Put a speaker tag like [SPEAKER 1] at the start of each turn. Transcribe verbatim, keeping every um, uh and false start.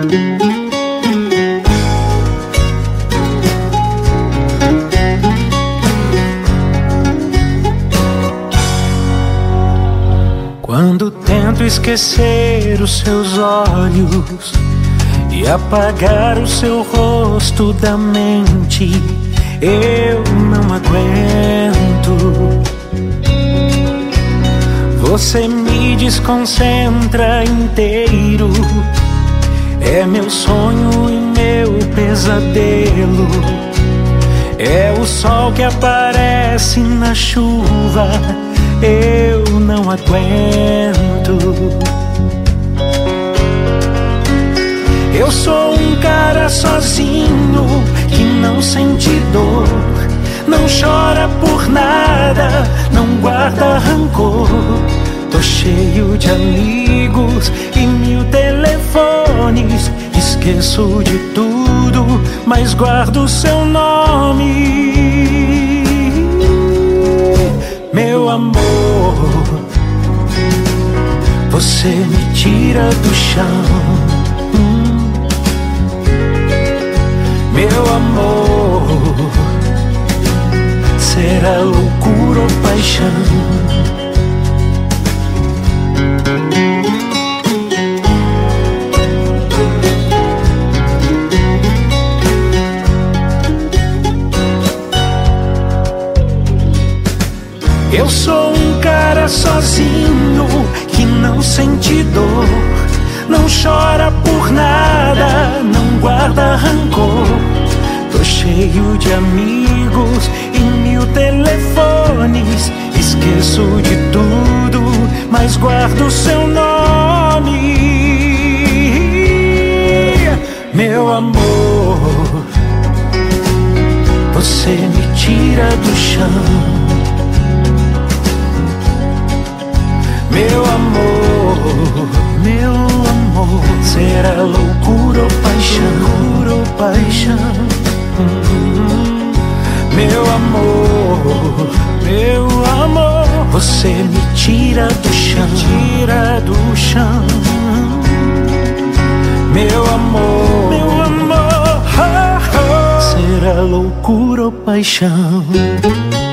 [SPEAKER 1] Quando tento esquecer os seus olhos e apagar o seu rosto da mente, eu não aguento. Você me desconcentra inteiro, é meu sonho e meu pesadelo. É o sol que aparece na chuva, eu não aguento. Eu sou um cara sozinho que não sente dor, não chora por nada, não guarda rancor. Tô cheio de amigos e mil telefones, esqueço de tudo, mas guardo seu nome. Meu amor, você me tira do chão. hum. Meu amor, será loucura ou paixão? Eu sou um cara sozinho que não sente dor, não chora por nada, não guarda rancor. Tô cheio de amigos e mil telefones, esqueço de tudo, mas guardo seu nome. Meu amor, você me tira do chão. Meu amor, meu amor, será loucura ou paixão? Loucura ou paixão? Hum, meu amor, meu amor, você me tira do chão, tira do chão. Meu amor, meu amor, oh, oh, será loucura ou paixão?